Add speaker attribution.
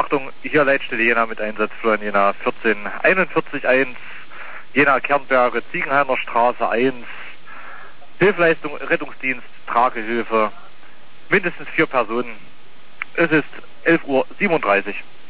Speaker 1: Achtung, hier Leitstelle Jena mit Einsatz Florian Jena 14441, Jena Kernberge, Ziegenhainer Straße 1, Hilfeleistung, Rettungsdienst, Tragehilfe, mindestens 4 Personen. Es ist 11:37 Uhr.